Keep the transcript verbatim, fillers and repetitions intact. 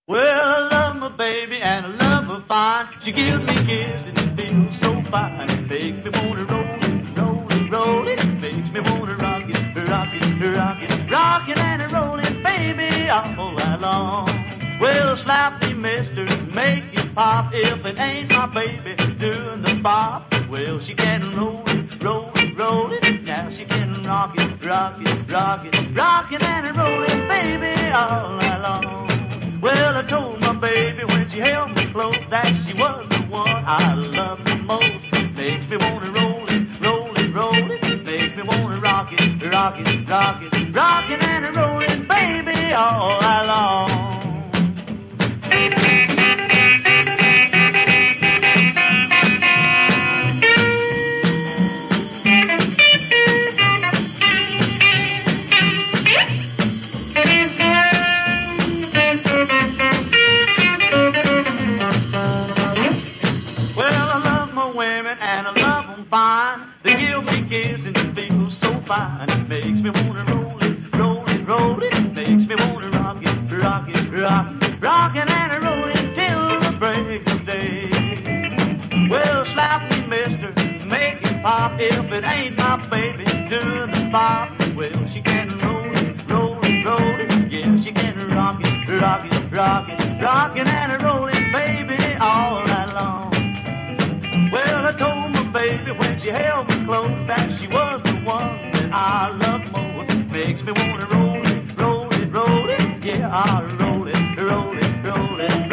Well, I love my baby and I love her fine. She gives me kisses and it feels so fine. It makes me wanna roll it, roll it, roll it. It makes me wanna rock it, rock it, rock it, rock it and roll it, baby, all night long. Well, slap me, mister, make it pop. If it ain't my baby doing the pop, well, she can roll it, roll it, roll it. Now she can rock it, rock it, rock it, rock it and roll it, baby, all night long. Well, I told my baby when she held me close that she was the one I loved the most. Makes me wanna roll it, roll it, roll it. Makes me wanna rock it, rock it, rock it, rock it and roll it, baby, all night long. And I love them fine. They give me kisses and it feels so fine. It makes me wanna roll it, roll it, roll it. It makes me wanna rock it, rock it, rock it, rock it and roll it till the break of day. Well, slap me, mister, make it pop. If it ain't my baby doing the pop, well, she can roll it, roll it, roll it. Yeah, she can rock it, rock it, rock it, rock it and roll it, baby, all night long. Well, I told my baby when she held me close that she was the one that I love most. Makes me wanna roll it, roll it, roll it. Yeah, I'll roll it, roll it, roll it,